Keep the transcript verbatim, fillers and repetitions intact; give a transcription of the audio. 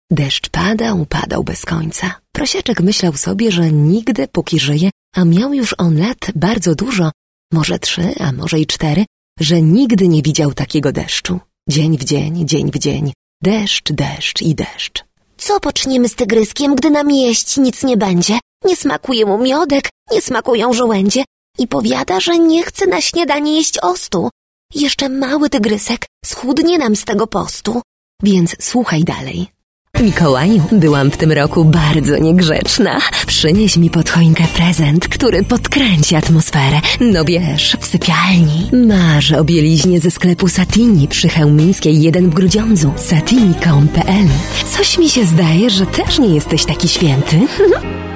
Deszcz padał, padał bez końca. Prosiaczek myślał sobie, że nigdy, póki żyje, a miał już on lat bardzo dużo, może trzy, a może i cztery, że nigdy nie widział takiego deszczu. Dzień w dzień, dzień w dzień, deszcz, deszcz i deszcz. Co poczniemy z tygryskiem, gdy nam jeść nic nie będzie? Nie smakuje mu miodek, nie smakują żołędzie i powiada, że nie chce na śniadanie jeść ostu. Jeszcze mały tygrysek, schudnie nam z tego postu. Więc słuchaj dalej. Mikołaju, byłam w tym roku bardzo niegrzeczna. Przynieś mi pod choinkę prezent, który podkręci atmosferę. No wiesz, w sypialni. Marzę o bieliźnie ze sklepu Satini przy Chełmińskiej jeden w Grudziądzu. satini kropka com kropka pe el. Coś mi się zdaje, że też nie jesteś taki święty.